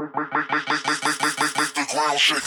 Make the ground shake.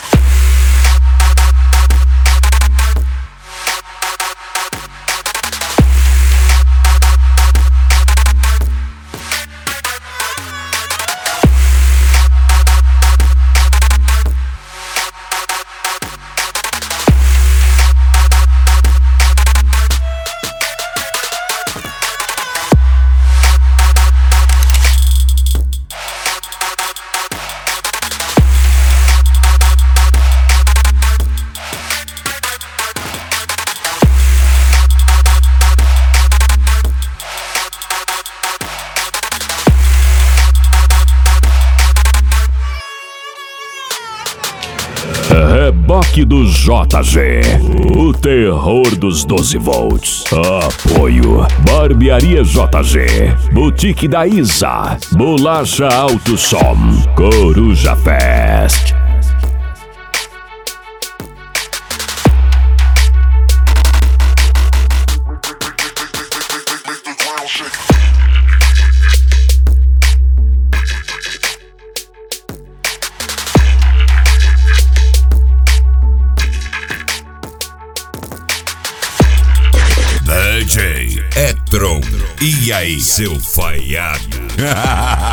Reboque do JG, o terror dos 12 volts. Apoio Barbearia JG, Boutique da Isa, Bolacha Alto Som, Coruja Fest. Make the ground shake. DJ Etron, e aí, seu falhado?